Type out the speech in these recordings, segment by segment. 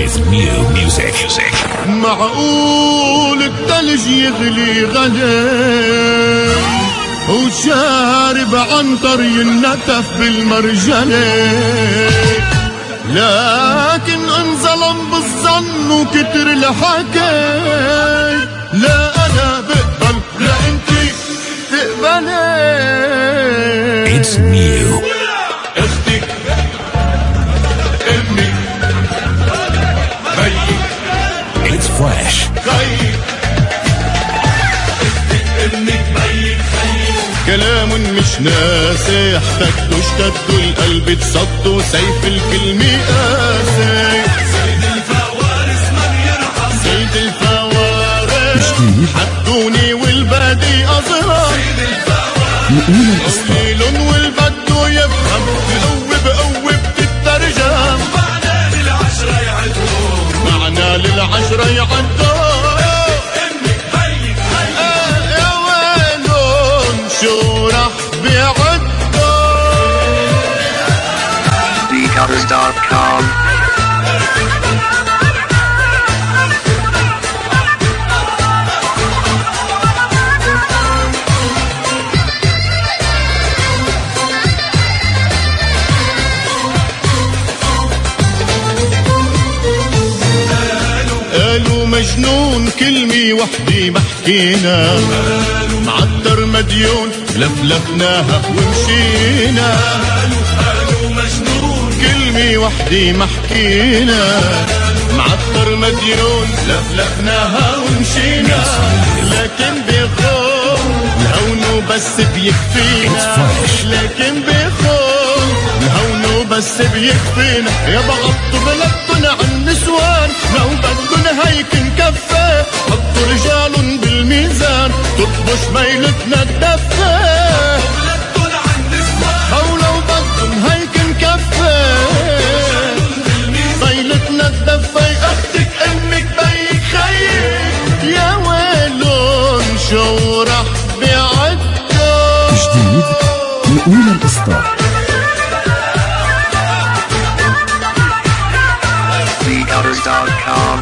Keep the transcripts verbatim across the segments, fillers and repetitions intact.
It's new music. music. معقول الثلج يغلي غلي وشارب عنطر ينتف بالمرجلة، لكن انظلم بالظن وكتر الحكي. لا انا بقبل لا انتي تقبلي. It's new. اختك امي بيك It's fresh. خيك اختك امك بيك خيك. كلام مش ناسي احتجتوا اشتدوا القلب تصدوا سيف الكلمة قاسي. سيد الفوارس ما بيرحم سيد الفوارس حدوني والبادي أزهر. سيد الفوارس قوليلن والبدو يفهم بقوة بقوة بتترجم. معنى للعشرة يعدون معنى للعشرة يعدون. امك بيك بيك يا ويلون شو رح بيعدون. the cutters dot com. قالوا مجنون كلمة وحدي محكينا، معطر مديون لفلفناها ومشينا. قالوا مجنون كلمة وحدي محكينا، معطر مديون لفلفناها ومشينا. لكن بيخون الهون بس بيكفينا، لكن بيخون الهون بس بيكفينا. يا بغضوا بلدنا عن نسوان لو بدن هيك نكفي. حطوا رجال بالميزان تطبش ميلتنا الدفة. او لو بدن هيك نكفي ميلتنا الدفة. اختك امك بيك خيك يا ويلون شو رح بيعدوا. جديد من أولى الإصدار. the cutters dot com.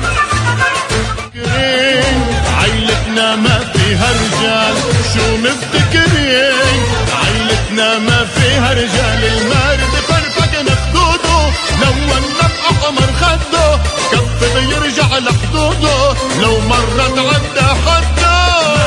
عيلتنا ما فيها رجال شو مفتكرين. عيلتنا ما فيها رجال. المارد فرفقنا خدوده لو ولف احمر خده كف بيرجع لحدوده لو مرة تعدى حده.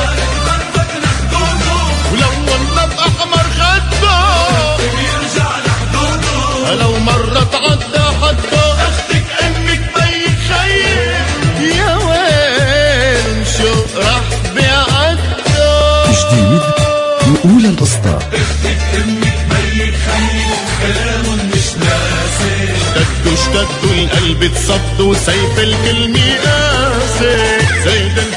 ولو ولف احمر خده بيرجع لحدوده لو مرة تعدى حده. اختك امك بيك خيك يا ويل شو رح بيعدوا. جديد من أولى الإصدار. اختك امك بيك خيك كلام مش ناسي. اشتدوا اشتدوا القلب تصدوا سيف الكلمة قاسي. سيد